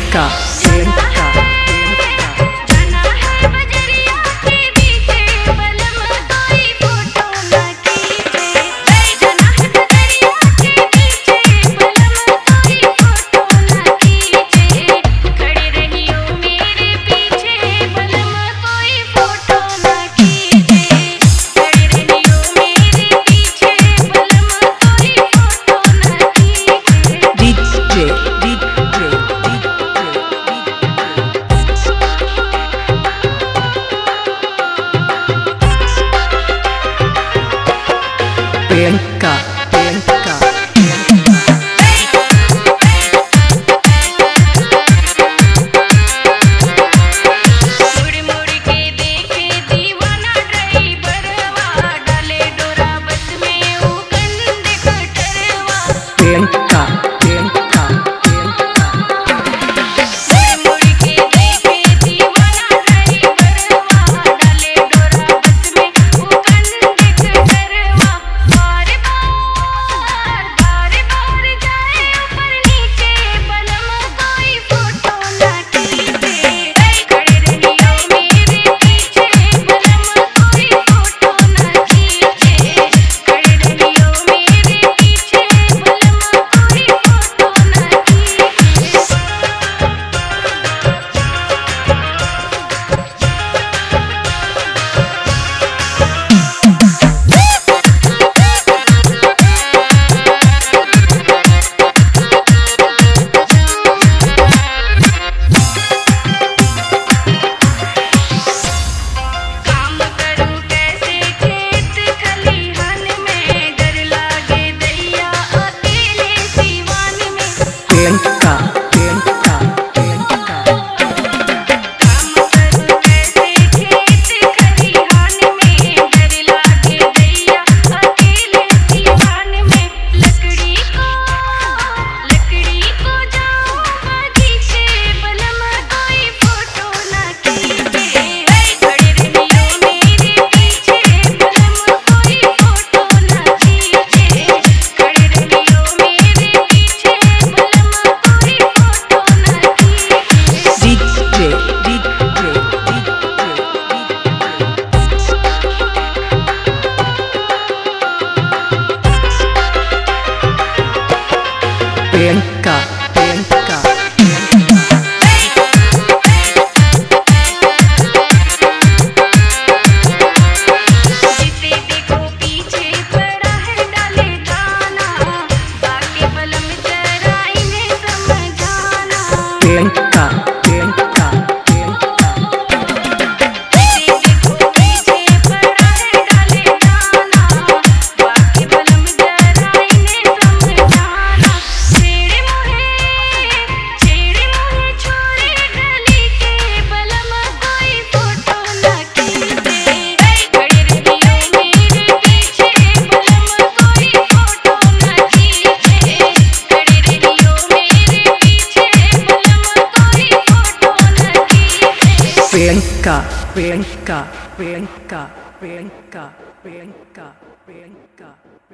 प्रियंका प्रियंका प्रियंका प्रियंका मुड़ मुड़ के देखे दीवाना ड्राइवरवा डाले डोरा बस में वो कंडक्टरवा प्रियंका प्रियंका प्रियंका मुड़ मुड़ के देखे दीवाना ड्राइवरवा डाले डोरा बस में वो कंडक्टरवा बार बार जाए ऊपर नीचे बलम कोई फोटो ना खींचे खड़े रहियो मेरे पीछे बलम कोई फोटो ना खींचे खड़े रहियो मेरे पीछे बलम कोई फोटो ना काम करूं कैसे खेत खलिहान में डर लागे दैया अकेले दीवान में प्रियंका प्रियंका प्रियंका काम करूं कैसे खेत खलिहान में डर लागे दैया अकेले दीवान में लकड़ी को जाऊं बगीचे बलम कोई फोटो ना खींचे खड़े रहियो मेरे पीछे बलम कोई फोटो ना खींचे खड़े रहियो मेरे पीछे बलम कोई फोटो ना खींचे डीजे डीजे प्रियंका प्रियंका जिसे देखो पीछे पड़ा है डाले दाना बाकी बलम जरा इन्हें समझाना प्रियंका प्रियंका प्रियंका जिसे देखो पीछे पड़ा है डाले दाना बाकी बलम जरा इन्हें समझाना छेड़े मोहे छोरे गली के बलम कोई फोटो ना खींचे खड़े रहियो मेरे पीछे बलम कोई फोटो ना खींचे खड़े रहियो मेरे पीछे बलम कोई फोटो ना खींचे प्रियंका प्रियंका प्रियंका प्रियंका प्रियंका प्रियंका